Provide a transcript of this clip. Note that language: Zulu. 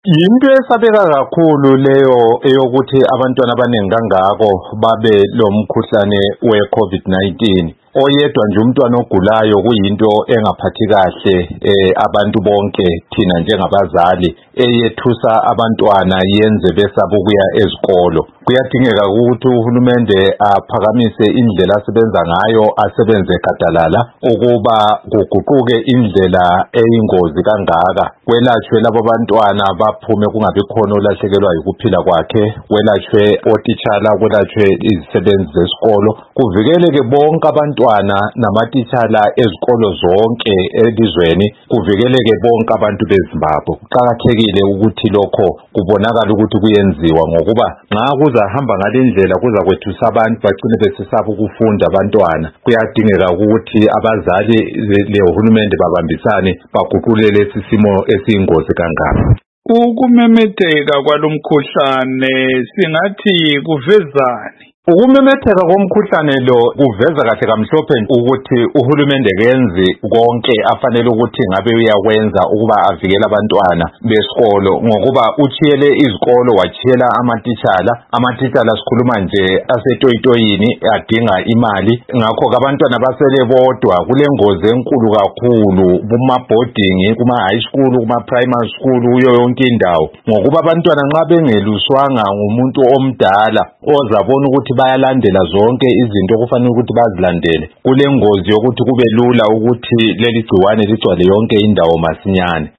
Yinto esabeka kakhulu leyo eyokuthi abantwana abaningi kangako babe lo mkhuhlane we-COVID-19. Oyedwa nje umntwana ogulayo kuyinto engaphathi kahle abantu bonke thina njengabazali, eyethusa abantwana yenze besaba ukuya ezikolo. Kuyadingeka ukuthi uhulumende aphakamise indlela asebenza ngayo, asebenze gadalala ukuba kuguquke indlela eyingozi kangaka. Kwelatshwe labo bantwana baphume kungabi khona olahlekelwa ukuphila kwakhe, kwelatshwe otitshala, kwelatshwe izisebenzi zesikolo, kuvikeleke bonke abantwana namatitshala ezikolo zonke elizweni, kuvikeleke bonke abantu beZimbabwe. Kuqakathekile ukuthi lokho kubonakala ukuthi kuyenziwa, ngokuba nxa kuzahamba ngalendlela kuzakwethusa abantu bagcine besesaba ukufunda abantwana. Kuyadingeka ukuthi abazali lehulumende babambisane baguqule lesi simo esiyingozi kangaka. Ukumemetheka kwalomkhuhlane singathi kuvezani? Ukumemetheka komkhuhlane lo kuveza kahle kamhlophe ukuthi uhulumende kenzi konke afanele ukuthi ngabe uyakwenza ukuba avikele abantwana besikolo, ngokuba uchiyele izikolo wachiyela amatitshala sikhuluma nje asetoyitoyini adinga imali. Ngakho ke abantwana basele bodwa, kulengozi enkulu kakhulu kuma boarding, kuma high school, kuma primary school, kuyo yonke indawo, ngokuba abantwana nxa bengeluswanga ngumuntu omdala ozabona ukuthi bayalandela zonke izinto okufanele ukuthi bazilandele, kulengozi yokuthi kube lula ukuthi leli gciwane ligcwale yonke indawo masinyane.